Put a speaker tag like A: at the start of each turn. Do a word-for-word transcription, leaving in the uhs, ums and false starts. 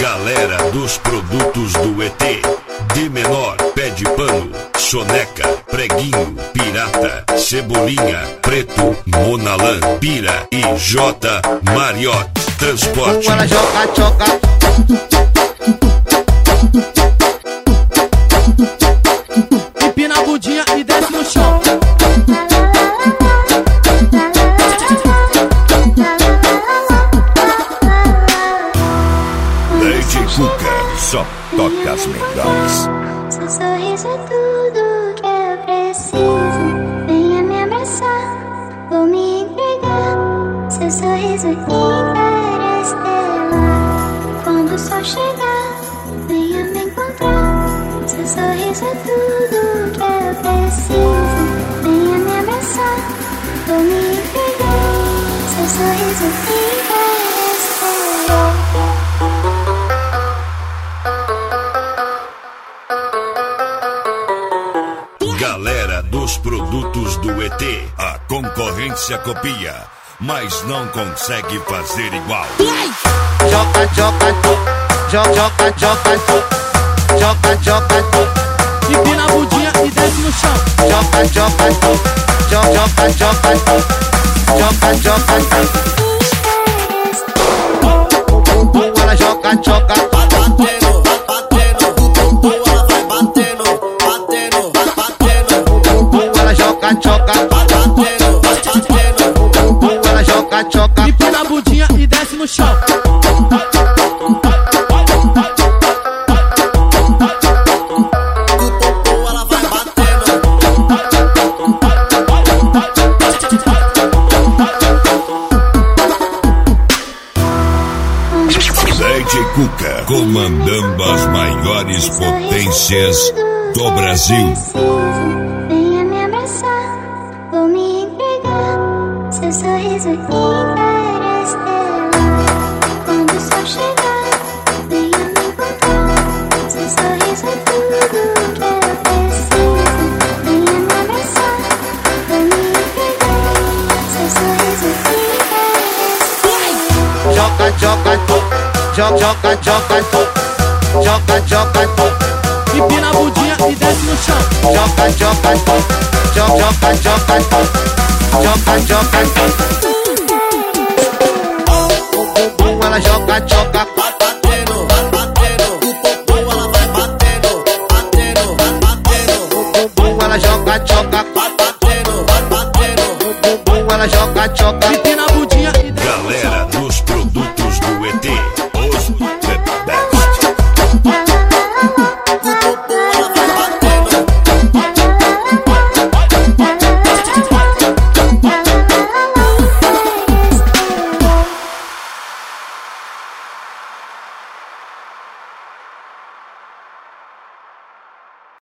A: Galera dos produtos do E T. De menor, pé de pano, soneca, preguinho, pirata, cebolinha, preto, monalã, pira e J Marriott Transporte.
B: Ela joga, joga.
C: Empina a budinha e desce no chão.
A: D J Cuca, só toca as melhores.
D: Seu sorriso é tudo que eu preciso. Venha me abraçar, vou me entregar. Seu sorriso interestelar. Quando o sol chegar, venha me encontrar. Seu sorriso é tudo que eu preciso. Venha me abraçar, vou me entregar. Seu sorriso interestelar.
A: Galera dos produtos do E T. A concorrência copia, mas não consegue fazer igual.
B: Joga, joga, joga, joga, joga, joga, joga.
C: Empina a budinha e desce no chão.
B: Joga, joga, joga, joga, joga, joga, joga. Ela joga, joga.
E: Batendo, batendo, o bumbum ela vai batendo, batendo, batendo.
B: Ela joga, joga.
E: Batendo, batendo.
B: Ela joga, joga.
C: Empina a budinha e desce no chão.
E: O bumbum ela vai batendo.
A: D J Cuca, comandando as maiores potências do Brasil.
D: Venha me abraçar, vou me entregar. Seu sorriso interestelar. Quando o sol chegar, venha me encontrar. Seu sorriso é tudo que eu preciso. Venha me abraçar, vou me entregar. Seu sorriso interestelar.
B: Joga, joga, joga, joga, joga, joga, joga.
C: Empina a budinha e desce no chão.
B: Joga, joga, joga, joga, joga, joga, joga. Ela joga, joga.